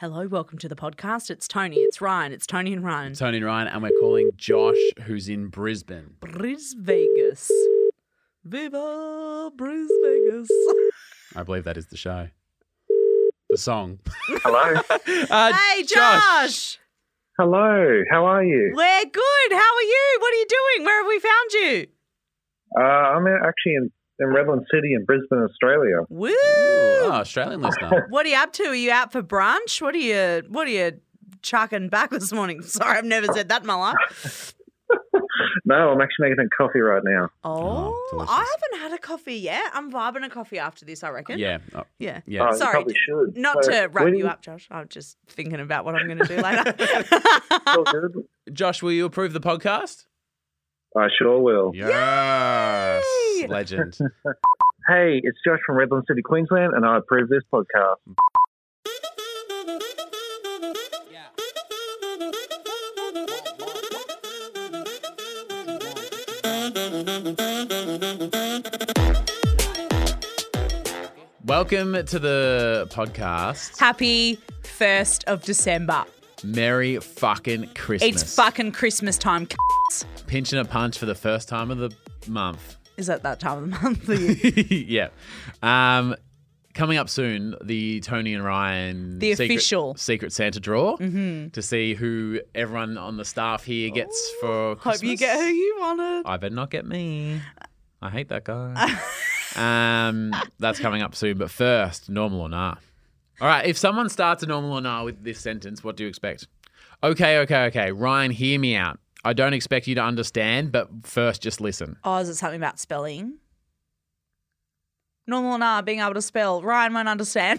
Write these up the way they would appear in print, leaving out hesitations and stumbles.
Hello, welcome to the podcast. It's Tony, it's Ryan, it's Tony and Ryan. Tony and Ryan, and we're calling Josh, who's in Brisbane. Vegas. Viva Bris Vegas. I believe that is the show. The song. Hello. Hey, Josh. Hello. How are you? We're good. How are you? What are you doing? Where have we found you? I'm actually in Redland City in Brisbane, Australia. Woo! Oh, Australian listener. What are you up to? Are you out for brunch? What are you chucking back this morning? Sorry, I've never said that in my life. No, I'm actually making a coffee right now. Oh, delicious. I haven't had a coffee yet. I'm vibing a coffee after this, I reckon. Yeah. Oh, Yeah. yeah. You Sorry, probably should. not So, to wrap when you up, Josh. I'm just thinking about what I'm going to do later. All good? Josh, will you approve the podcast? I sure will. Yes. Yay! Legend. Hey, it's Josh from Redland City, Queensland, and I approve this podcast. Welcome to the podcast. Happy 1st of December. Merry fucking Christmas. It's fucking Christmas time. Pinching a punch for the first time of the month. Is that time of the month for you? Yeah. Coming up soon, the Tony and Ryan The official. Secret Santa draw to see who everyone on the staff here gets for Christmas. Hope you get who you wanted. I better not get me. I hate that guy. That's coming up soon. But first, normal or nah. All right, if someone starts a normal or nah with this sentence, what do you expect? Okay. Ryan, hear me out. I don't expect you to understand, but first just listen. Oh, is it something about spelling? Normal or nah, being able to spell. Ryan won't understand.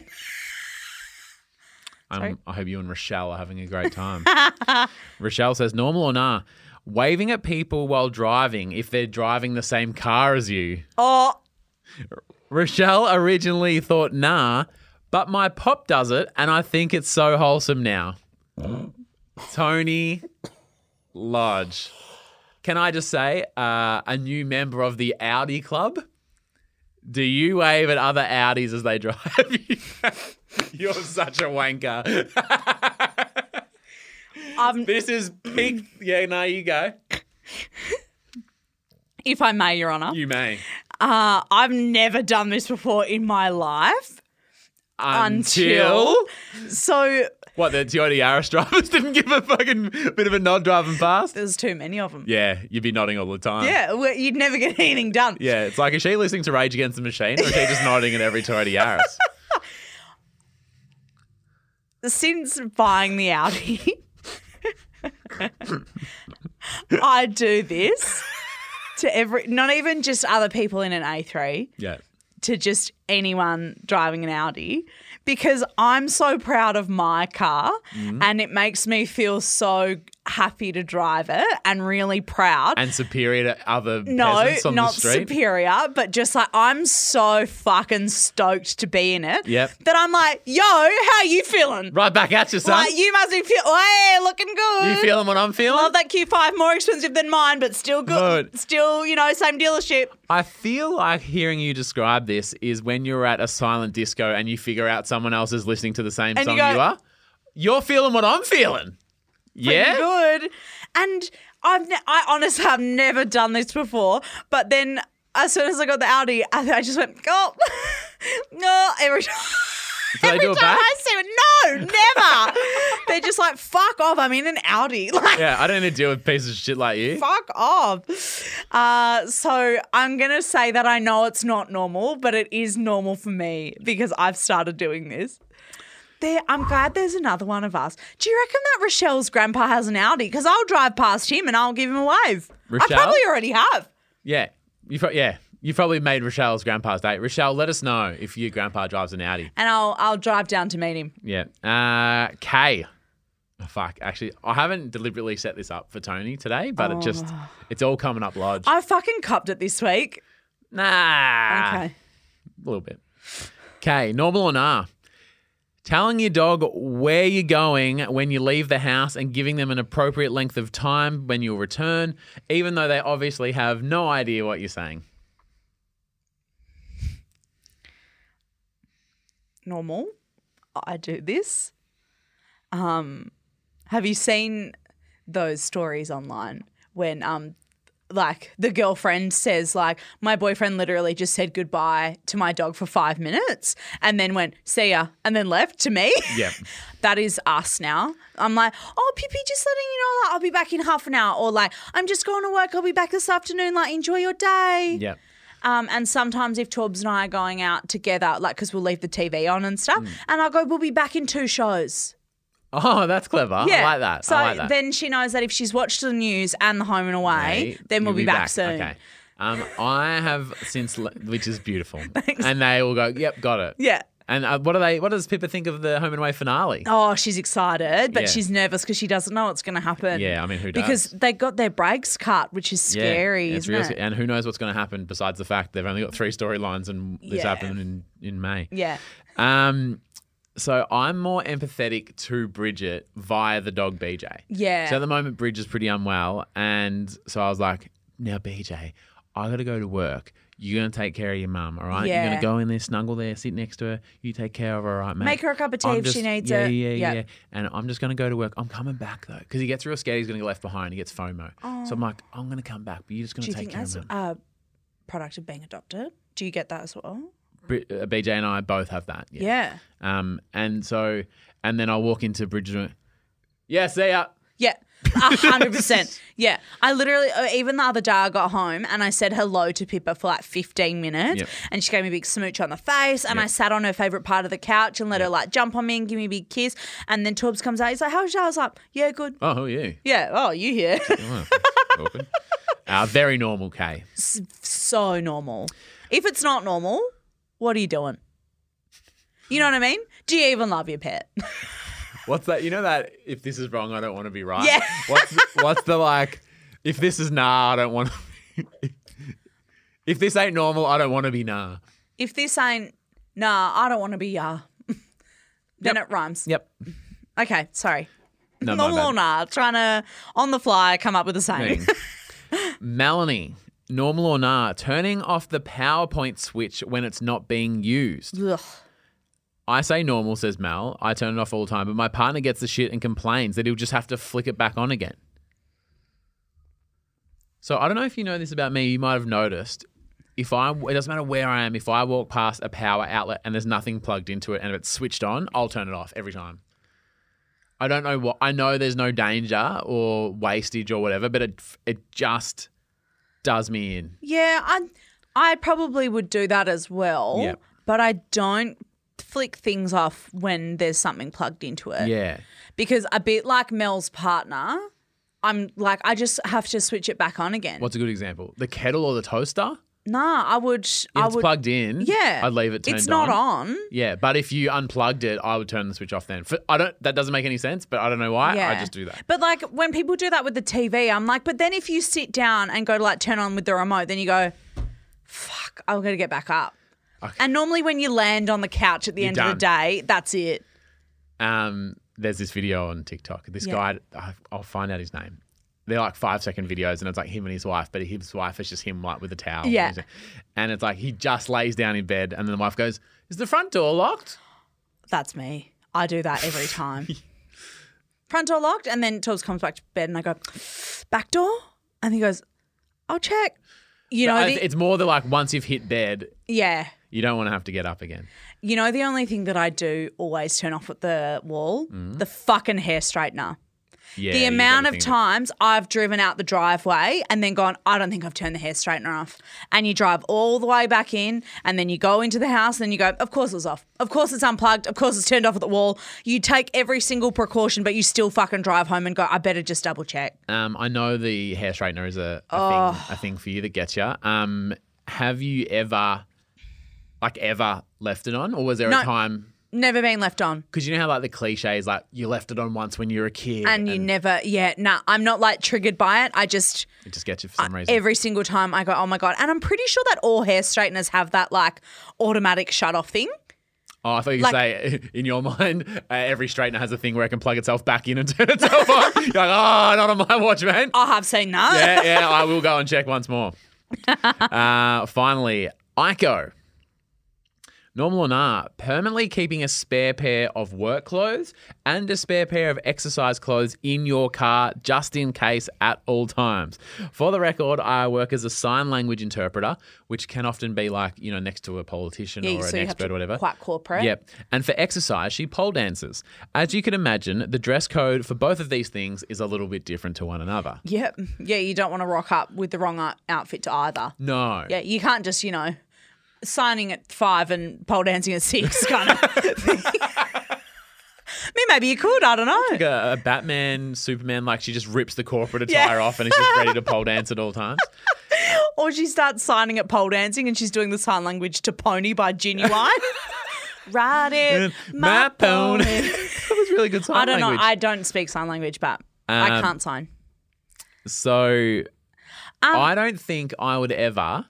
Sorry? I hope you and Rochelle are having a great time. Rochelle says, normal or nah, waving at people while driving if they're driving the same car as you. Oh, Rochelle originally thought nah, but my pop does it and I think it's so wholesome now. Tony Lodge. Can I just say, a new member of the Audi Club? Do you wave at other Audis as they drive? You're such a wanker. This is peak. Yeah, no, you go. if I may, Your Honour. You may. I've never done this before in my life. Until? So What, the Toyota Yaris drivers didn't give a fucking bit of a nod driving past? there's too many of them. Yeah, you'd be nodding all the time. Yeah, well, you'd never get anything done. Yeah, it's like, is she listening to Rage Against the Machine or is she just nodding at every Toyota Yaris? Since buying the Audi, I do this to not even just other people in an A3, Yeah. to just anyone driving an Audi, because I'm so proud of my car and it makes me feel so happy to drive it and really proud. And superior to other No, peasants on not the street? superior, but just like I'm so fucking stoked to be in it. Yep. That I'm like, yo, how you feeling? Right back at you, son. Like, you must be hey, looking good. You feeling what I'm feeling? Love that Q5, more expensive than mine, but still good. Good. Still, same dealership. I feel like hearing you describe this is when you're at a silent disco and you figure out someone else is listening to the same And song you go, you are. You're feeling what I'm feeling. Yeah? Good. And I honestly have never done this before, but then as soon as I got the Audi, I just went, oh, no, every time. Do they do it back? I see it, no, never. They're just like, fuck off, I'm in an Audi. Like, Yeah, I don't need to deal with pieces of shit like you. fuck off. So I'm going to say that I know it's not normal, but it is normal for me because I've started doing this. I'm glad there's another one of us. Do you reckon that Rochelle's grandpa has an Audi? Because I'll drive past him and I'll give him a wave. Rochelle? I probably already have. Yeah. You've probably made Rochelle's grandpa's day. Rochelle, let us know if your grandpa drives an Audi. And I'll drive down to meet him. Yeah. Kay. Oh, fuck. Actually, I haven't deliberately set this up for Tony today, but it's all coming up lodge. I fucking copped it this week. Nah. Okay. A little bit. Kay, normal or nah? Telling your dog where you're going when you leave the house and giving them an appropriate length of time when you'll return, even though they obviously have no idea what you're saying. Normal. I do this. Have you seen those stories online when like the girlfriend says like, my boyfriend literally just said goodbye to my dog for 5 minutes and then went, see ya, and then left to me? Yep. That is us now. I'm like, oh, Pippi, just letting you know, like, I'll be back in half an hour. Or like, I'm just going to work. I'll be back this afternoon. Like, enjoy your day. Yep. And sometimes if Torbs and I are going out together, like, because we'll leave the TV on and stuff, and I'll go, we'll be back in 2 shows. Oh, that's clever. Yeah. I like that. So I like that. then she knows that if she's watched the news and the Home and Away, Right. then we'll You'll be back soon. Okay. I have since, which is beautiful. And they will go, yep, got it. Yeah. And what does Pippa think of the Home and Away finale? Oh, she's excited, but Yeah. she's nervous because she doesn't know what's going to happen. Yeah, I mean, who does? Because they got their brakes cut, which is scary, it's isn't real it? scary. And who knows what's going to happen besides the fact they've only got 3 storylines and this Yeah. happened in May. Yeah. So I'm more empathetic to Bridget via the dog BJ. Yeah. So at the moment, Bridge is pretty unwell. And so I was like, now, BJ, I got to go to work. You're going to take care of your mum, all right? Yeah. You're going to go in there, snuggle there, sit next to her. You take care of her, all right, mate? Make her a cup of tea I'm if she needs yeah, it. Yeah, Yeah. yeah. And I'm just going to go to work. I'm coming back, though, because he gets real scared he's going to get left behind. He gets FOMO. So I'm like, I'm going to come back, but you're just going Do to you take think care of that's mum. a product of being adopted? Do you get that as well? BJ and I both have that. Yeah. And then I'll walk into Bridget's room. Yeah, see ya. Yeah. 100%. Yeah. I literally, even the other day I got home and I said hello to Pippa for like 15 minutes Yep. and she gave me a big smooch on the face and I Yep. sat on her favourite part of the couch and let her like jump on me and give me a big kiss. And then Torbs comes out. He's like, how's your day? I was like, yeah, good. Oh, who are you? Yeah. Oh, you here? Oh, awkward. Very normal, Kay. So normal. If it's not normal, what are you doing? You know what I mean? Do you even love your pet? What's that? You know that if this is wrong, I don't want to be right? Yeah. What's the like, if this is nah, I don't want to if this ain't normal, I don't want to be nah. If this ain't, nah, I don't want to be then it rhymes. Yep. Okay, sorry. No, my Normal or bad. nah, trying to, on the fly, come up with a saying. Melanie, normal or nah, turning off the PowerPoint switch when it's not being used. Ugh. I say normal, says Mel. I turn it off all the time, but my partner gets the shit and complains that he'll just have to flick it back on again. So I don't know if you know this about me. You might have noticed. It doesn't matter where I am. If I walk past a power outlet and there's nothing plugged into it and if it's switched on, I'll turn it off every time. I don't know what. I know there's no danger or wastage or whatever, but it just does me in. Yeah, I probably would do that as well, Yep. but I don't flick things off when there's something plugged into it. Yeah. Because a bit like Mel's partner, I'm like, I just have to switch it back on again. What's a good example? The kettle or the toaster? Nah, I would. If it's plugged in, Yeah, I'd leave it turned on. It's not on. Yeah, but if you unplugged it, I would turn the switch off then. That doesn't make any sense, but I don't know why. Yeah. I just do that. But like when people do that with the TV, I'm like, but then if you sit down and go to like turn on with the remote, then you go, fuck, I'm going to get back up. Okay. And normally when you land on the couch at the You're end of the day, that's it. There's this video on TikTok. This Yeah. guy, I'll find out his name. They're like 5-second videos, and it's like him and his wife, but his wife is just him like with a towel. Yeah. And it's like he just lays down in bed, and then the wife goes, "Is the front door locked?" That's me. I do that every time. Front door locked, and then Torbs comes back to bed, and I go, back door? And he goes, I'll check. You know, It's more the like once you've hit bed, yeah. you don't want to have to get up again. You know, the only thing that I do always turn off at the wall, the fucking hair straightener. Yeah. The you amount gotta of think times I've driven out the driveway and then gone, I don't think I've turned the hair straightener off. And you drive all the way back in and then you go into the house and you go, of course it was off. Of course it's unplugged. Of course it's turned off at the wall. You take every single precaution, but you still fucking drive home and go, I better just double check. I know the hair straightener is a thing for you that gets you. Have you ever left it on, or was there No. a time? Never been left on. Because you know how like the cliche is like you left it on once when you were a kid, And you never, I'm not like triggered by it. I just, it just gets you for some reason. every single time I go, oh my God. And I'm pretty sure that all hair straighteners have that like automatic shut off thing. Oh, I thought you could like- say in your mind, every straightener has a thing where it can plug itself back in and turn itself on. You're like, oh, not on my watch, man. I have seen that. Yeah, I will go and check once more. Finally, Iko. Normal or nah, permanently keeping a spare pair of work clothes and a spare pair of exercise clothes in your car just in case at all times. For the record, I work as a sign language interpreter, which can often be like, next to a politician or so an you have expert to or whatever. quite corporate. Yep. And for exercise, she pole dances. As you can imagine, the dress code for both of these things is a little bit different to one another. Yep. Yeah, you don't want to rock up with the wrong outfit to either. No. Yeah, you can't just, signing at 5 and pole dancing at 6 kind of thing. I mean, maybe you could. I don't know. Like a Batman, Superman, like she just rips the corporate attire off and is just ready to pole dance at all times. Or she starts signing at pole dancing and she's doing the sign language to Pony by Genuine. Ride it, my pony. That was really good sign language. I don't know. I don't speak sign language, but I can't sign. So I don't think I would ever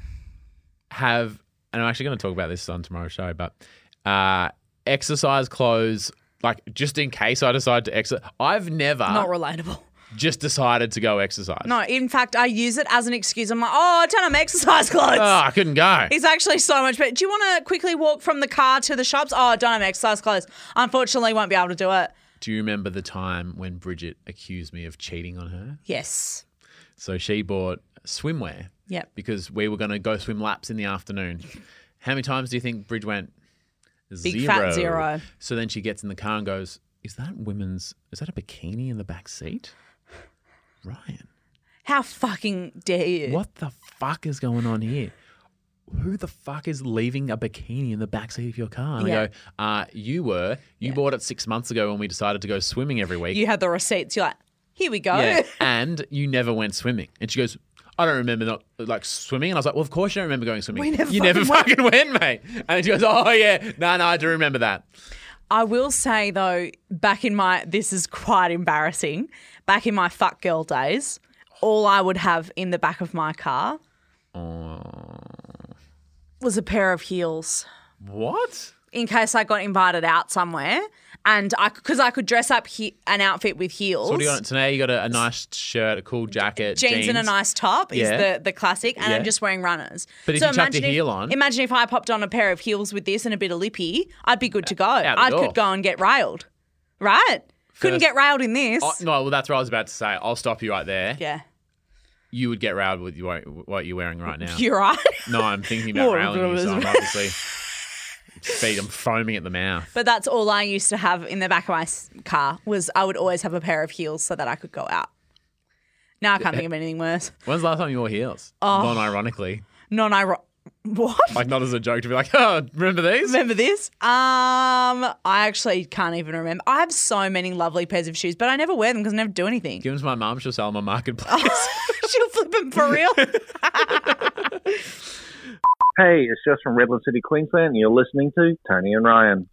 have, and I'm actually going to talk about this on tomorrow's show, but exercise clothes, like just in case I decide to exercise. I've never Not relatable. just decided to go exercise. No, in fact, I use it as an excuse. I'm like, I don't have exercise clothes. Oh, I couldn't go. It's actually so much better. Do you want to quickly walk from the car to the shops? Oh, I don't have exercise clothes. Unfortunately, won't be able to do it. Do you remember the time when Bridget accused me of cheating on her? Yes. So she bought swimwear. Yep. Because we were going to go swim laps in the afternoon. How many times do you think Bridge went? Big fat 0. So then she gets in the car and goes, is that a bikini in the back seat? Ryan. How fucking dare you? What the fuck is going on here? Who the fuck is leaving a bikini in the backseat of your car? And I go, you bought it 6 months ago when we decided to go swimming every week. You had the receipts. You're like, here we go. Yeah, and you never went swimming. And she goes, I don't remember not like swimming. And I was like, well, of course you don't remember going swimming. You never fucking went, mate. And she goes, oh yeah, no, I do remember that. I will say though, this is quite embarrassing. Back in my fuck girl days, all I would have in the back of my car was a pair of heels. What? In case I got invited out somewhere. And because I could dress up an outfit with heels. So what do you got today? You got a nice shirt, a cool jacket, jeans and a nice top is the classic, and I'm just wearing runners. But if you chucked a heel on, imagine if I popped on a pair of heels with this and a bit of lippy, I'd be good to go. I could go and get railed, right? Couldn't get railed in this. No, well that's what I was about to say. I'll stop you right there. Yeah. You would get railed with what you're wearing right now. You're right. No, I'm thinking about railing you, so I'm obviously. I'm foaming at the mouth. But that's all I used to have in the back of my car was I would always have a pair of heels so that I could go out. Now I can't think of anything worse. When's the last time you wore heels? Non-ironically. What? Like not as a joke to be like, oh, remember these? Remember this? I actually can't even remember. I have so many lovely pairs of shoes, but I never wear them because I never do anything. Give them to my mum. She'll sell them on Marketplace. She'll flip them for real. Hey, it's Jess from Redland City, Queensland, and you're listening to Tony and Ryan.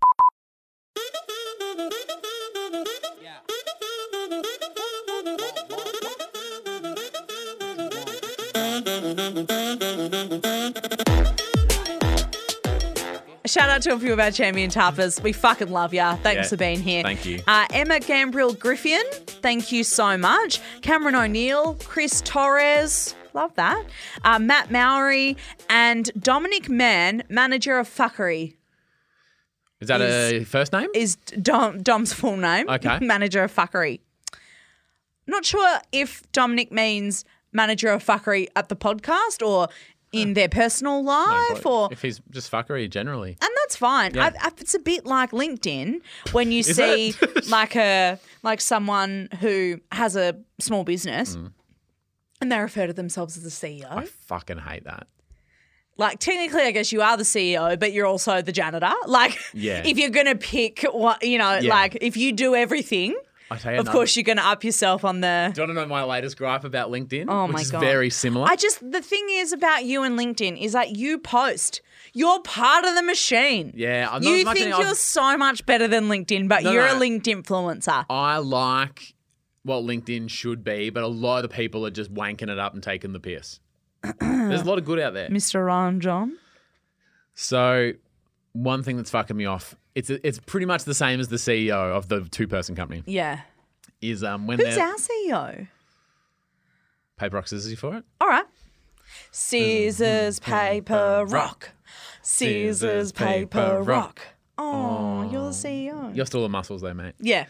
Shout out to a few of our champion tappers. We fucking love ya. Thanks for being here. Thank you. Emma Gambriel Griffin, thank you so much. Cameron O'Neill, Chris Torres, love that. Matt Mowry and Dominic Mann, manager of Fuckery. Is that a first name? Is Dom's full name. Okay. Manager of Fuckery. Not sure if Dominic means manager of Fuckery at the podcast or in their personal life, or if he's just fuckery generally, and that's fine. Yeah. It's a bit like LinkedIn when you see like someone who has a small business and they refer to themselves as the CEO. I fucking hate that. Like technically, I guess you are the CEO, but you're also the janitor. Like, if you're gonna pick what like if you do everything. Of course, you're going to up yourself on the... Do you want to know my latest gripe about LinkedIn? Oh, my God. Which is very similar. The thing is about you and LinkedIn is that you post. You're part of the machine. Yeah. I'm you think you're so much better than LinkedIn, but you're a LinkedIn influencer. I like what LinkedIn should be, but a lot of people are just wanking it up and taking the piss. There's a lot of good out there. Mr. Ryan John. So one thing that's fucking me off, it's pretty much the same as the CEO of the two-person company. Yeah. Is when Who's our CEO? Paper, rock, scissors for it? All right. Scissors, paper, rock. scissors, paper, rock. Oh, you're the CEO. You're still the muscles though, mate. Yeah.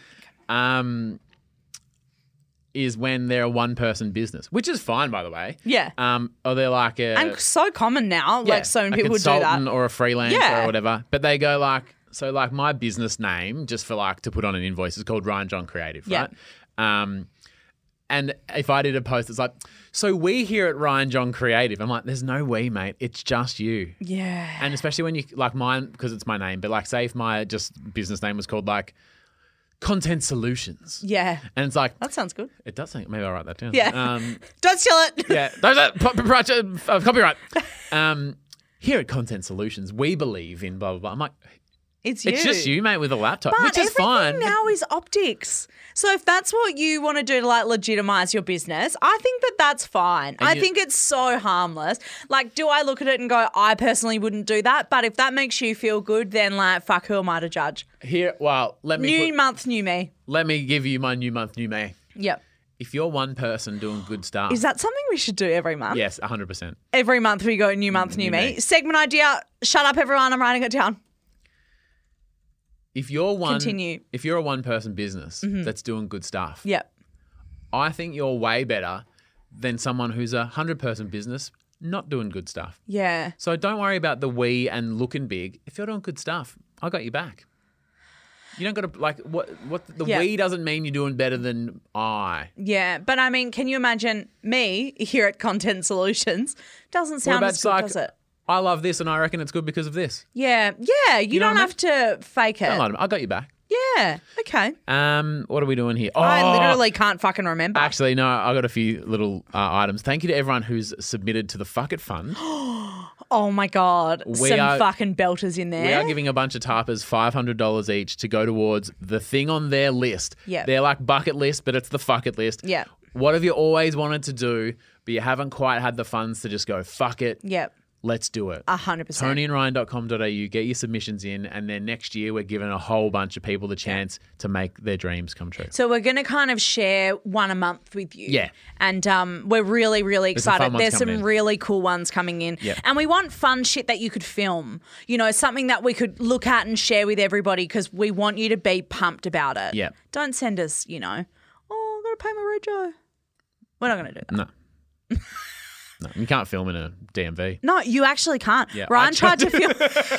Is when they're a one-person business, which is fine, by the way. Yeah. Or they're like a... And so common now. yeah, Like so many a people do that. consultant or a freelancer Yeah. or whatever. But they go like... So like my business name, just for like to put on an invoice, is called Ryan John Creative, Yeah. right? And if I did a post, it's like, so we here at Ryan John Creative, I'm like, there's no we, mate. It's just you. Yeah. And especially when you, like mine, because it's my name, but like say if my just business name was called like Content Solutions. Yeah. And it's like, That sounds good. it does think, maybe I'll write that down. Yeah. Don't steal it. Yeah, copyright. Here at Content Solutions, we believe in blah, blah, blah. I'm like, It's you. it's just you, mate, with a laptop, But which is everything fine. now is optics. So if that's what you want to do to like legitimize your business, I think that that's fine. I think it's so harmless. Like, do I look at it and go, I personally wouldn't do that? But if that makes you feel good, then like, fuck, who am I to judge? Here, well, let New month, new me. let me give you my new month, new me. Yep. If you're one person doing good stuff, Is that something we should do every month? yes, 100%. Every month we go new month, new me. me. Segment idea. Shut up, everyone. I'm writing it down. If you're Continue. if you're a one-person business that's doing good stuff, Yep. I think you're way better than someone who's a 100-person business not doing good stuff. Yeah. So don't worry about the we and looking big. If you're doing good stuff, I got you back. You don't got to like what the Yeah. we doesn't mean you're doing better than I. Yeah. But I mean, can you imagine me here at Content Solutions? Doesn't sound as good, like, does it? I love this and I reckon it's good because of this. Yeah. Yeah. You know don't what I have to fake it. Don't lie to me. I got you back. Yeah. Okay. What are we doing here? I Oh, literally can't fucking remember. Actually, no, I got a few little items. Thank you to everyone who's submitted to the Fuck It Fund. Oh my God. Some are- fucking belters in there. We are giving a bunch of tarpers $500 each to go towards the thing on their list. Yep. They're like bucket list, but it's the fuck it list. Yep. What have you always wanted to do, but you haven't quite had the funds to just go, fuck it, Yep. let's do it. 100%. TonyandRyan.com.au, get your submissions in, and then next year we're giving a whole bunch of people the chance to make their dreams come true. So we're going to kind of share one a month with you. Yeah. And we're really, really some fun excited. ones There's some coming in. really cool ones coming in. Yeah. And we want fun shit that you could film. You know, something that we could look at and share with everybody because we want you to be pumped about it. Yeah. Don't send us, you know, oh, I've got to pay my rego. We're not going to do that. No. No, you can't film in a DMV. No, you actually can't. Yeah, Ryan I tried to film.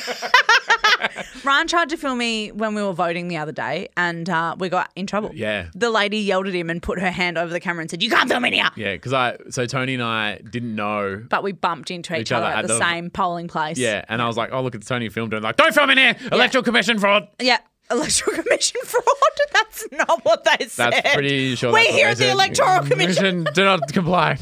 Ryan tried to film me when we were voting the other day, and we got in trouble. Yeah. The lady yelled at him and put her hand over the camera and said, "You can't film me here." Yeah, so Tony and I didn't know. But we bumped into each other at the same polling place. Yeah, and I was like, oh, look, it's Tony filmed it. And like, don't film in here. Electoral Commission fraud. Yeah. Electoral Commission fraud. That's not what they said. That's pretty sure We're that's what here they at the said. Electoral Commission. Do not comply.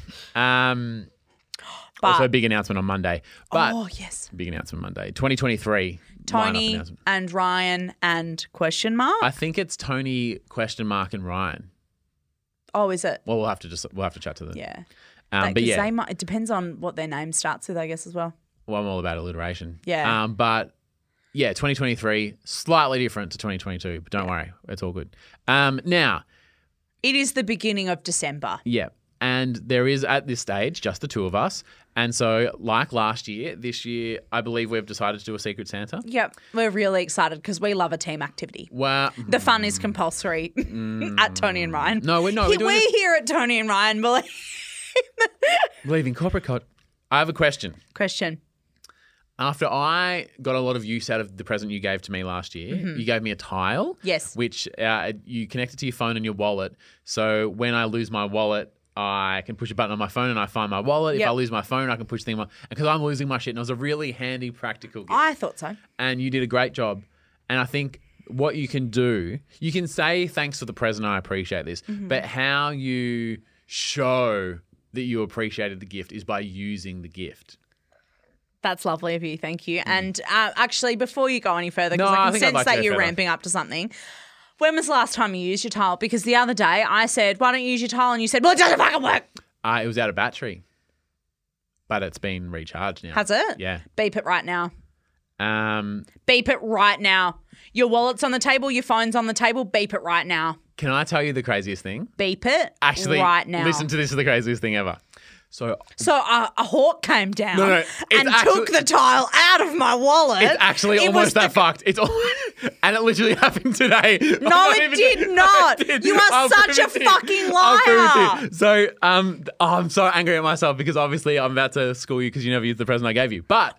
But, Also, big announcement on Monday. But oh, yes. big announcement Monday. 2023. lineup Tony announcement. and Ryan and question mark. I think it's Tony, question mark, and Ryan. Oh, is it? Well, we'll have to chat to them. Yeah. But 'Cause yeah, they might, it depends on what their name starts with, I guess, as well. well, I'm all about alliteration. Yeah. But yeah, 2023, slightly different to 2022, but don't worry, it's all good. Now, It is the beginning of December. yeah, and there is at this stage just the two of us. And so, like last year, this year, I believe we've decided to do a Secret Santa. Yep. We're really excited because we love a team activity. Well, The fun is compulsory at Tony and Ryan. No, we're doing we it. here at Tony and Ryan believe. Believe in corporate code. I have a question. Question. After I got a lot of use out of the present you gave to me last year, you gave me a tile. Mm-hmm. Yes. Which you connected to your phone and your wallet. So when I lose my wallet, I can push a button on my phone and I find my wallet. If Yep. I lose my phone, I can push things. And because I'm losing my shit, and it was a really handy, practical gift. I thought so. And you did a great job. And I think what you can do, you can say thanks for the present, I appreciate this. Mm-hmm. But how you show that you appreciated the gift is by using the gift. That's lovely of you. Thank you. And actually, before you go any further, No, because I I can think I'd sense like to that go you're further. ramping up to something. When was the last time you used your tile? Because the other day I said, why don't you use your tile? And you said, well, it doesn't fucking work. It was out of battery. But it's been recharged now. Has it? Yeah. Beep it right now. Can Beep it right now. Your wallet's on the table. Your phone's on the table. Beep it right now. I tell you the craziest thing? Beep it Actually, right now. listen to this is the craziest thing ever. So So a hawk came down No, and took the tile out of my wallet. it's actually It was almost that fucked. It's all, and it literally happened today. No, it did not. You are I'll such prove a it to you. fucking I'll prove it liar. to you. So, I'm so angry at myself because obviously I'm about to school you because you never used the present I gave you. But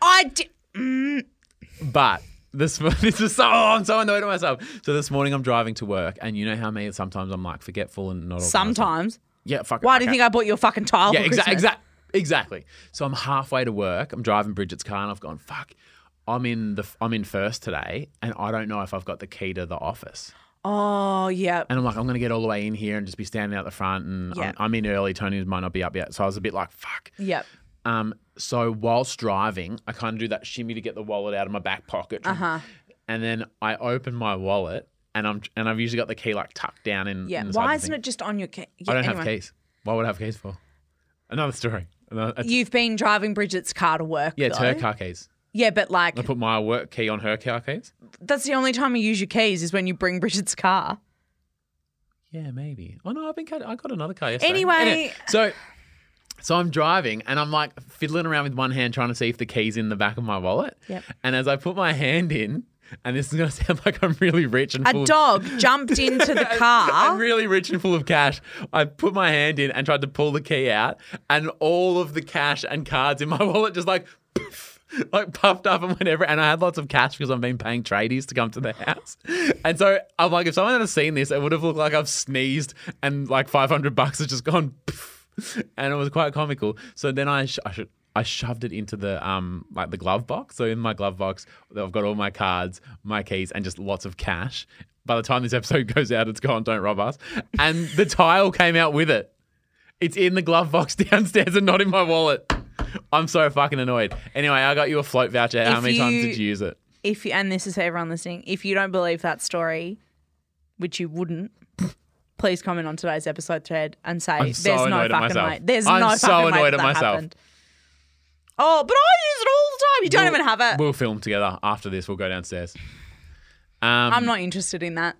this is so, I'm so annoyed at myself. So this morning I'm driving to work, and you know how me sometimes I'm like forgetful and not organized. Sometimes. Yeah, fuck it. Why do you think I bought you a fucking tile Yeah, for Christmas? exactly. So I'm halfway to work. I'm driving Bridget's car, and I've gone, fuck. I'm in first today, and I don't know if I've got the key to the office. Oh, yeah. And I'm like, I'm going to get all the way in here and just be standing out the front, and Yeah. I'm in early. Tony might not be up yet, so I was a bit like, fuck. Yep. So whilst driving, I kind of do that shimmy to get the wallet out of my back pocket, and then I open my wallet, and I've usually got the key like tucked down in. Yeah. In the side of Why the isn't thing. it just on your key? I don't have keys. What would I have keys for? Another story. You've been driving Bridget's car to work, Yeah, it's though. her car keys. Yeah, but like, I put my work key on her car keys. that's the only time you use your keys is when you bring Bridget's car. Yeah, maybe. Oh no, I got another car yesterday. Anyway. So I'm driving and I'm like fiddling around with one hand trying to see if the key's in the back of my wallet. Yep. And as I put my hand in, and this is going to sound like I'm really rich and full A dog jumped into the I'm car. really rich and full of cash. I put my hand in and tried to pull the key out, and all of the cash and cards in my wallet just like poof, like puffed up and went everywhere. And I had lots of cash because I've been paying tradies to come to the house. And so I'm like, if someone had seen this, it would have looked like I've sneezed and like $500 has just gone poof. And it was quite comical. So then I shoved it into the like the glove box. So in my glove box, I've got all my cards, my keys, and just lots of cash. By the time this episode goes out, it's gone. Don't rob us. And the tile came out with it. It's in the glove box downstairs and not in my wallet. I'm so fucking annoyed. Anyway, I got you a float voucher. How many times did you use it? And this is for everyone listening, if you don't believe that story, which you wouldn't, please comment on today's episode thread and say I'm so there's no annoyed at fucking myself. way. There's I'm no so fucking way annoyed that at myself. happened. Oh, but I use it all the time. You don't even have it. We'll film together after this. We'll go downstairs. I'm not interested in that.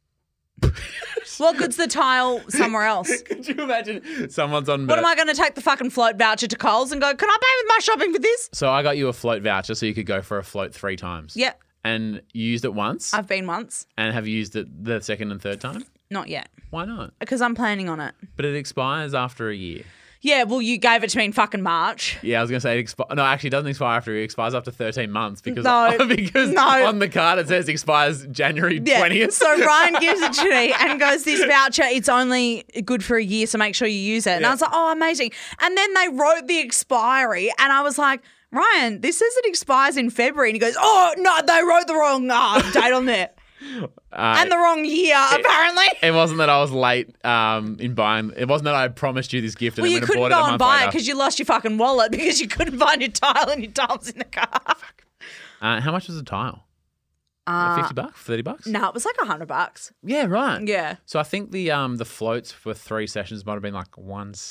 What good's the tile somewhere else? Could you imagine someone's on... What am I going to take the fucking float voucher to Coles and go, can I pay with my shopping for this? So I got you a float voucher so you could go for a float 3 times. Yep. And you used it once? I've been once. And have you used it the second and third time? Not yet. Why not? Because I'm planning on it. But it expires after a year. Yeah, well, you gave it to me in fucking March. Yeah, I was going to say no, actually it doesn't expire after a year. It expires after 13 months because No. on the card it says expires January 20th. So Ryan gives it to me and goes, this voucher, it's only good for a year, so make sure you use it. And I was like, oh, amazing. And then they wrote the expiry and I was like, Ryan, this says it expires in February. And he goes, oh, no, they wrote the wrong date on there. And the wrong year, apparently. It wasn't that I was late in buying. It wasn't that I promised you this gift and Well, then you went and couldn't bought it go a and month buy it later. because you lost your fucking wallet because you couldn't find your tile and your tile's in the car. How much was the tile? $50? $30? No, it was like $100. Yeah, right. Yeah. So I think the floats for 3 sessions might have been like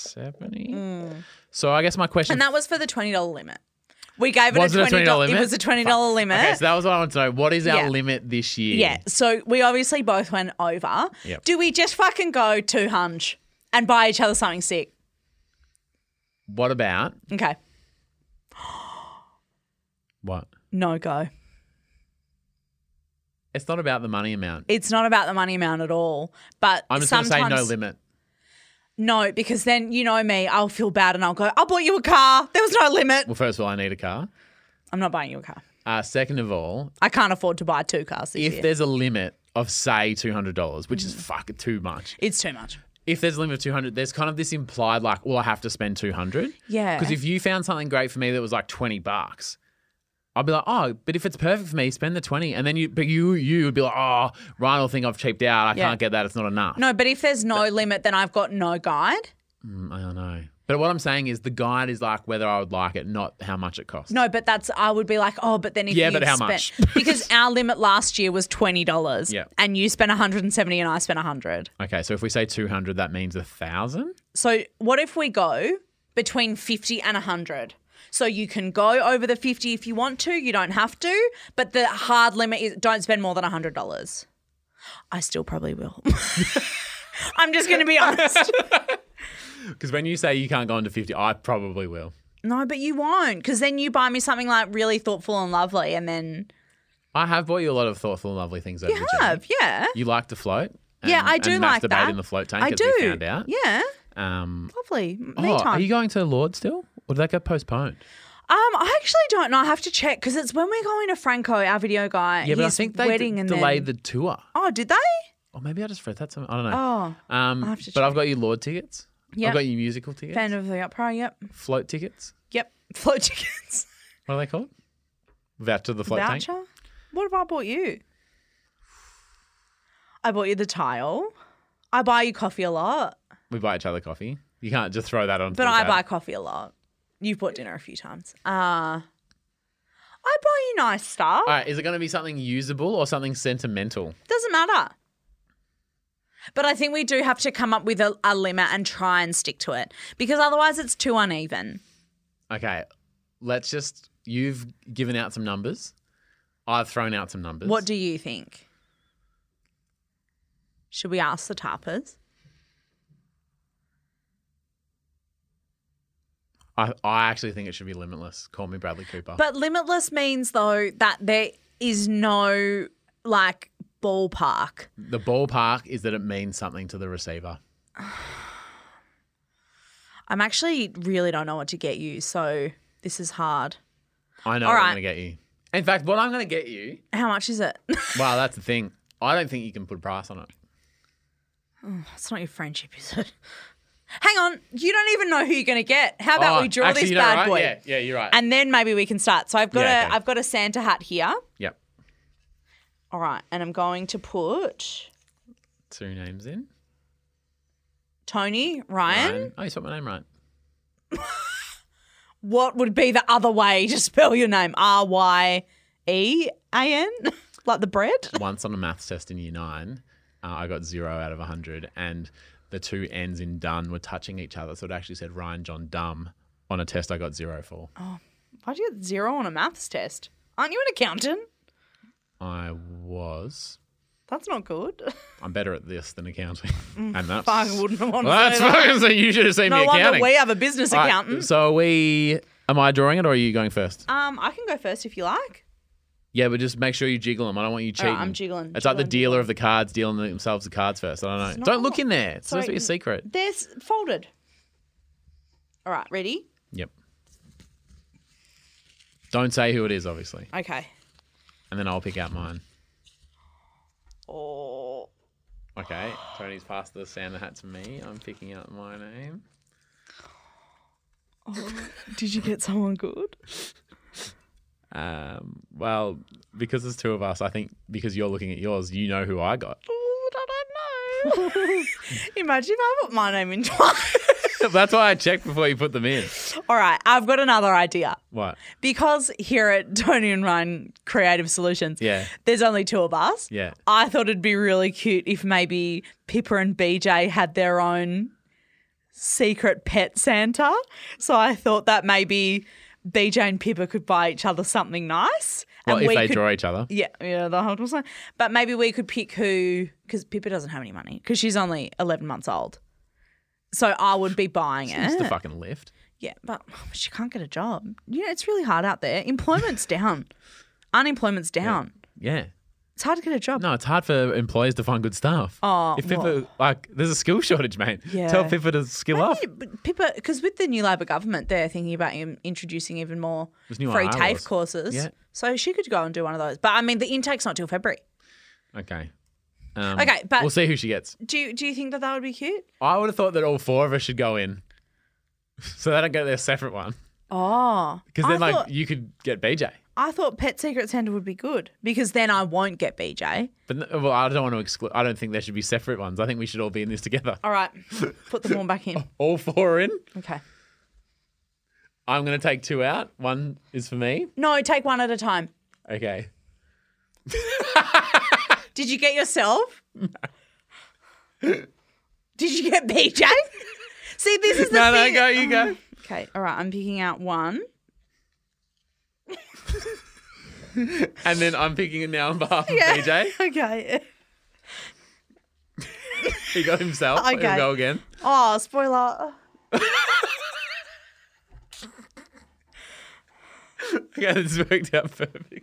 $170. So I guess my question And that was for the $20 limit. We gave it was a it a $20 $20 limit? It was a $20 limit. Okay, so that was what I wanted to know. What is our Yeah. limit this year? Yeah, so we obviously both went over. Yep. Do we just fucking go 200 and buy each other something sick? What about Okay, what? no go. It's not about the money amount. It's not about the money amount at all. But I'm just going to say no sometimes- limit. No, because then you know me, I'll feel bad and I'll go, I bought you a car. There was no limit. Well, first of all, I need a car. I'm not buying you a car. Second of all, I can't afford to buy 2 cars this if year. there's a limit of say $200, which is fucking too much. It's too much. If there's a limit of $200, there's kind of this implied like, well, I have to spend $200. Yeah. Because if you found something great for me that was like $20, I'd be like, oh, but if it's perfect for me, spend the 20. And then you would be like, oh, Ryan will think I've cheaped out. I Yeah. can't get that. It's not enough. No, but if there's no limit, then I've got no guide. I don't know. But what I'm saying is the guide is like whether I would like it, not how much it costs. No, but I would be like, oh, but then if Yeah, you but how spent, much? because our limit last year was $20. Yeah. And you spent $170 and I spent $100. Okay, so if we say 200, that means 1,000. So what if we go between 50 and 100? So you can go over the 50 if you want to. You don't have to. But the hard limit is don't spend more than $100. I still probably will. I'm just going to be honest. Because when you say you can't go under 50, I probably will. No, but you won't, because then you buy me something like really thoughtful and lovely, and then I have bought you a lot of thoughtful and lovely things over the journey. have, yeah. You like to float. Yeah, I do and like masturbate that. in the float tank, I as do. we found out. Yeah, Um, lovely. Me oh, time. are you going to Lord still? Or did that get postponed? I actually don't know. I have to check because it's when we're going to Franco, our video guy. Yeah, but I his think they wedding and delayed then... the tour. Oh, did they? Or maybe I just read that somewhere. I don't know. Oh, I'll have to but I've check. got you Lord tickets. Yep. I've got you musical tickets. Fan of the Opera. Yep. Float tickets. Yep. Float tickets. What are they called? Voucher to the float tank. Voucher. What have I bought you? I bought you the tile. I buy you coffee a lot, We buy each other coffee. You can't just throw that on. but I buy coffee a lot. You've bought dinner a few times. I buy you nice stuff. All right, is it going to be something usable or something sentimental? Doesn't matter. But I think we do have to come up with a limit and try and stick to it because otherwise it's too uneven. Okay, let's just. You've given out some numbers. I've thrown out some numbers. What do you think? Should we ask the tarpers? I actually think it should be limitless. Call me Bradley Cooper. But limitless means, though, that there is no, like, ballpark. The ballpark is that it means something to the receiver. I'm actually really don't know what to get you, so this is hard. I know All what right. I'm going to get you. In fact, what I'm going to get you, How much is it? well, that's the thing. I don't think you can put a price on it. It's not your friendship, is it? Hang on. You don't even know who you're going to get. How about we draw actually, this you know, bad right? boy? Yeah, you're right. And then maybe we can start. So I've got Yeah, okay. I've got a Santa hat here. Yep. All right. And I'm going to put 2 names in. Tony, Ryan. Ryan. Oh, you spelled my name right. What would be the other way to spell your name? Ryan? Like the bread? Once on a maths test in year 9, I got 0 out of 100, and the 2 N's in done were touching each other, so it actually said Ryan John Dumb on a test I got 0 for. Why'd you get 0 on a maths test? Aren't you an accountant? I was. That's not good. I'm better at this than accounting, and that's. I wouldn't have wanted Well, to that's say that. fucking. So you should have seen No me wonder accounting. we have a business All right, accountant. so am I drawing it or are you going first? I can go first if you like. Yeah, but just make sure you jiggle them. I don't want you All cheating. right, I'm jiggling. It's like the jiggling, dealer jiggling. of the cards dealing themselves the cards first. I don't know. It's Don't look not. in there. It's supposed to be a Sorry. secret. There's folded. All right, ready? Yep. Don't say who it is, obviously. Okay. And then I'll pick out mine. Oh. Okay. Tony's passed the Santa hat to me. I'm picking out my name. Did you get someone good? Well, because there's 2 of us, I think because you're looking at yours, you know who I got. Oh, I don't know. Imagine if I put my name in twice. That's why I checked before you put them in. All right, I've got another idea. What? Because here at Tony and Ryan Creative Solutions, Yeah. there's only 2 of us. Yeah. I thought it'd be really cute if maybe Pippa and BJ had their own secret pet Santa. So I thought that maybe BJ and Pippa could buy each other something nice. Well, and if we they could, draw each other. Yeah, the whole time. But maybe we could pick who, because Pippa doesn't have any money because she's only 11 months old. So I would be buying It's it. the fucking lift. Yeah, but she can't get a job. You know, it's really hard out there. Employment's down. Unemployment's down. Yeah. It's hard to get a job. No, it's hard for employers to find good staff. Oh, if Pippa, there's a skill shortage, mate. Yeah. Tell Pippa to skill up. Maybe, but Pippa, because with the new Labor government, they're thinking about introducing even more There's new free IR TAFE laws. courses. Yeah. So she could go and do one of those. But I mean, the intake's not till February. Okay. Okay, but we'll see who she gets. do you think that would be cute? I would have thought that all 4 of us should go in, so they don't get their separate one. Oh, Because then, I you could get BJ. thought Pet Secret Santa would be good because then I won't get BJ. But well, I don't want to exclude. I don't think there should be separate ones. I think we should all be in this together. All right, put them all back in. All 4 are in. Okay. I'm going to take 2 out. 1 is for me. No, take one at a time. Okay. Did you get yourself? Did you get BJ? See, this is the No, thing. go. You go. Okay, all right. I'm picking out one. And then I'm picking it now on behalf of BJ. Okay. He got himself. Okay. He'll go again. Oh, spoiler. Okay, this worked out perfectly.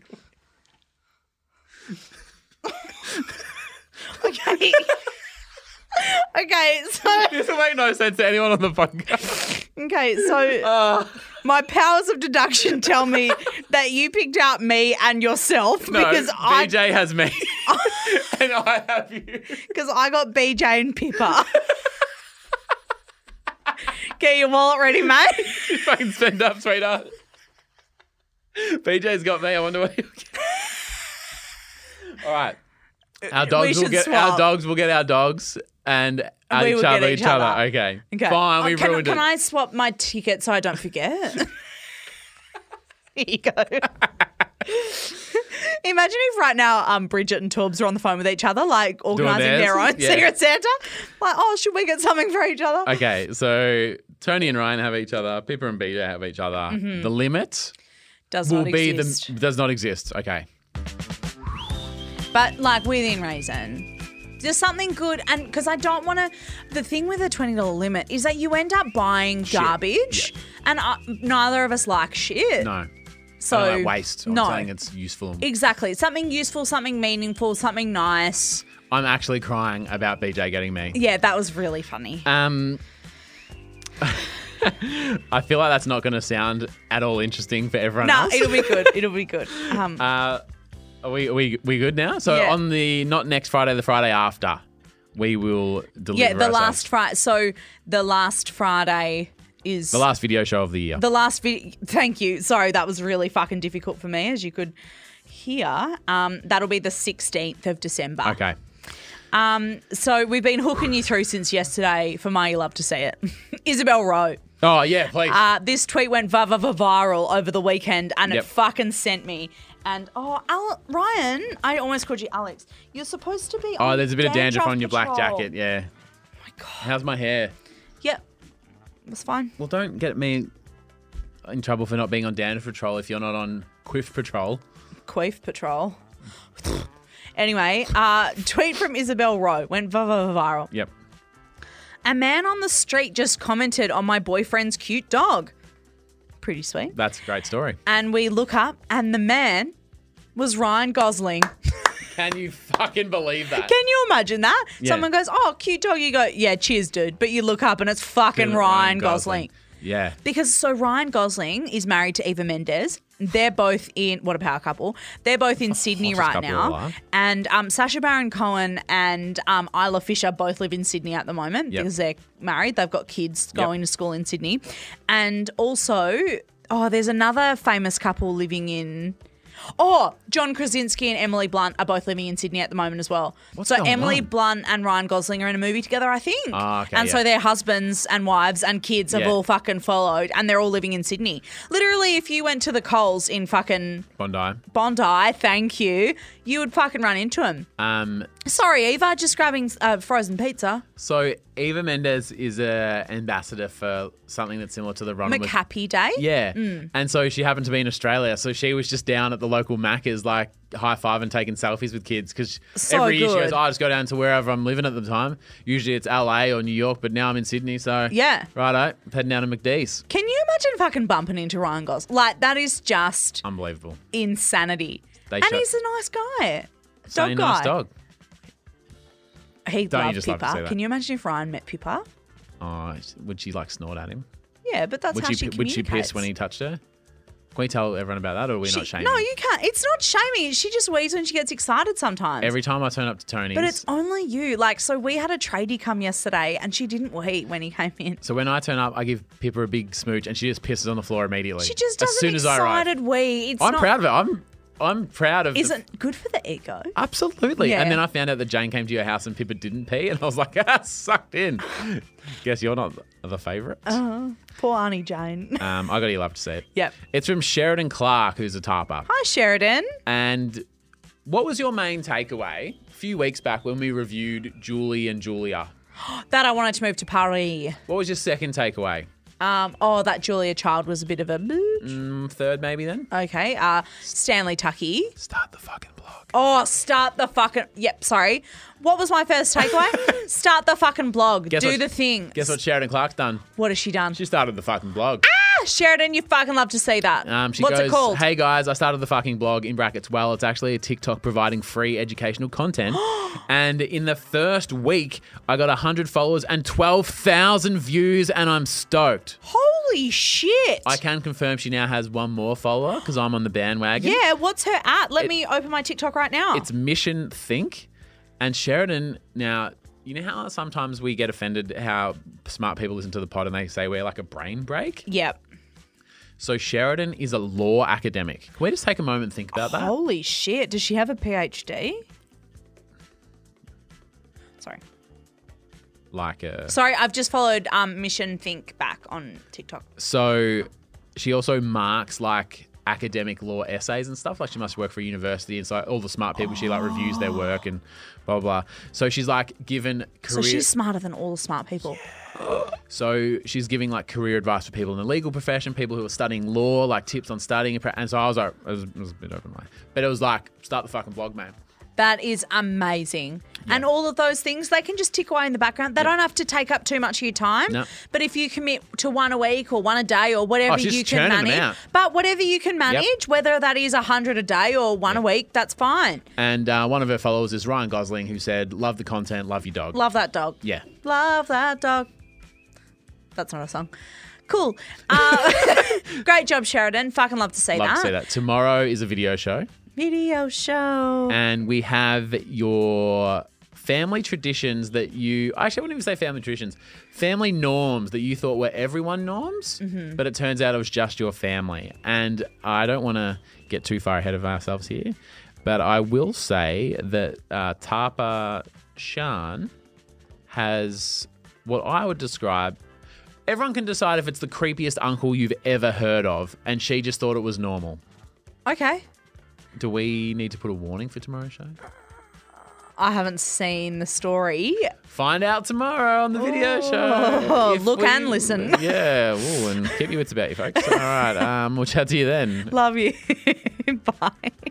Okay. Okay, so This will make no sense to anyone on the podcast. my powers of deduction tell me that you picked out me and yourself No, because BJ has me. And I have you. I got BJ and Pippa. Get your wallet ready, mate. Fucking stand up, sweetheart. BJ's got me. I wonder what he'll get. All right. Our dogs will get swap. our dogs will get our dogs and We will each get other each each other. other. Okay. Okay. Fine, we can, ruined can it. I swap my ticket so I don't forget? Here you go. Imagine if right now Bridget and Torbs are on the phone with each other, like organising theirs? their own Yeah. Secret Santa. Like, oh, should we get something for each other? Okay, so Tony and Ryan have each other. Pippa and BJ have each other. Mm-hmm. The limit Does will not be exist. does not exist. Okay. But like within reason. Just something good, and because I don't want to. The thing with the $20 limit is that you end up buying garbage, and neither of us like shit. No. so I don't like waste. I'm no, saying it's useful. exactly something useful, something meaningful, something nice. I'm actually crying about BJ getting me. Yeah, that was really funny. I feel like that's not going to sound at all interesting for everyone No, else. it'll be good. It'll be good. Are we good now? So Yeah. on the not next Friday, the Friday after, we will deliver. Yeah, the ourselves. last Friday. So the last Friday is the last video show of the year. the last video. Thank you. Sorry, that was really fucking difficult for me, as you could hear. That'll be the 16th of December. Okay. So we've been hooking you through since yesterday for My You Love to See It. Isabel Rowe. Oh yeah, please. This tweet went viral over the weekend, and Yep. it fucking sent me. And Ryan, I almost called you Alex. You're supposed to be. Oh, there's a bit of dandruff on your black patrol. jacket. Yeah. Oh my god. How's my hair? Yep. It's fine. Well, don't get me in trouble for not being on dandruff patrol if you're not on quiff patrol. Queef patrol. Anyway, tweet from Isabel Rowe went viral. Yep. A man on the street just commented on my boyfriend's cute dog. Pretty sweet. That's a great story. And we look up, and the man was Ryan Gosling. Can you fucking believe that? Can you imagine that? Yeah. Someone goes, oh, cute dog. You go, yeah, cheers, dude. But you look up, and it's fucking Ryan Gosling. Yeah. Because so Ryan Gosling is married to Eva Mendes. They're both in, what a power couple. They're both in Sydney hottest right couple now. alive. And Sacha Baron Cohen and Isla Fisher both live in Sydney at the moment because they're married. They've got kids going to school in Sydney. And also, there's another famous couple living in... John Krasinski and Emily Blunt are both living in Sydney at the moment as well. What's so going Emily on? Blunt and Ryan Gosling are in a movie together, I think. Okay, and so yeah. their husbands and wives and kids have Yeah. all fucking followed, and they're all living in Sydney. Literally, if you went to the Coles in fucking Bondi. thank you would fucking run into them. Um, Sorry, Eva, just grabbing frozen pizza. so Eva Mendes is a ambassador for something that's similar to the Ronald McHappy Day. Yeah. And so she happened to be in Australia. So she was just down at the local Macca's, like high-fiving, taking selfies with kids. Because So every year she good. goes, I just go down to wherever I'm living at the time. Usually it's LA or New York, but now I'm in Sydney. So Yeah. righto, heading down to McDee's. Can you imagine fucking bumping into Ryan Gosling? Like, that is just Unbelievable. insanity. They And shot- he's a nice guy. Sunny, Dog guy. nice dog. He Don't you loved just love to Pippa. say that? Can you imagine if Ryan met Pippa? Oh, would she like snort at him? Yeah, but that's how she Would she piss communicates. when he touched her? Can we tell everyone about that, or are we not shaming? No, you can't. It's not shaming. She just weeps when she gets excited sometimes. Every time I turn up to Tony's. But it's only you. Like, so we had a tradie come yesterday, and she didn't wee when he came in. So when I turn up, I give Pippa a big smooch, and she just pisses on the floor immediately. She just does as soon an as I arrive. excited wee. It's I'm not, proud of it. I'm proud of. Isn't good for the ego. Absolutely. Yeah. And then I found out that Jane came to your house and Pippa didn't pee, and I was like, sucked in. Guess you're not the favourite. Poor Auntie Jane. I got you love to see it. Yep. It's from Sheridan Clark, who's a tarper. Hi, Sheridan. And what was your main takeaway a few weeks back when we reviewed Julie and Julia? That I wanted to move to Paris. What was your second takeaway? That Julia Child was a bit of a bitch. Third, maybe then. Okay. Stanley Tucky. Start the fucking blog. Oh, start the fucking... Yep, sorry. What was my first takeaway? Start the fucking blog. Do the thing. Guess what Sheridan Clark's done? What has she done? She started the fucking blog. Sheridan, you fucking love to see that. She What's goes, it called? Hey guys, I started the fucking blog in brackets. Well, it's actually a TikTok providing free educational content. And in the first week, I got 100 followers and 12,000 views, and I'm stoked. Holy shit. I can confirm she now has one more follower because I'm on the bandwagon. Yeah, what's her at? Let me open my TikTok right now. It's Mission Think. And Sheridan, now, you know how sometimes we get offended how smart people listen to the pod and they say we're like a brain break? Yep. So Sheridan is a law academic. Can we just take a moment and think about that? Holy shit. Does she have a PhD? Sorry. Sorry, I've just followed Mission Think back on TikTok. So she also marks like academic law essays and stuff. Like she must work for a university, and so all the smart people, she like reviews their work and blah, blah, blah. So she's like given career... So she's smarter than all the smart people. So she's giving like career advice for people in the legal profession, people who are studying law, like tips on studying. And so I was like, it was a bit open-minded. But it was like, start the fucking blog, man. That is amazing. Yeah. And all of those things, they can just tick away in the background. They don't have to take up too much of your time. No. But if you commit to one a week or one a day or whatever you can manage. But whatever you can manage, whether that is 100 a day or one a week, that's fine. And one of her followers is Ryan Gosling, who said, love the content, love your dog. Love that dog. Yeah. Love that dog. That's not a song. Cool. Great job, Sheridan. Fucking love to see that. Love to see that. Tomorrow is a video show. Video show. And we have your family traditions that you... Actually, I wouldn't even say family traditions. Family norms that you thought were everyone norms, but it turns out it was just your family. And I don't want to get too far ahead of ourselves here, but I will say that Tapa Shan has what I would describe... Everyone can decide if it's the creepiest uncle you've ever heard of, and she just thought it was normal. Okay. Do we need to put a warning for tomorrow's show? I haven't seen the story. Find out tomorrow on the video show. Look and listen. Yeah, and keep your wits about you, folks. All right, we'll chat to you then. Love you. Bye.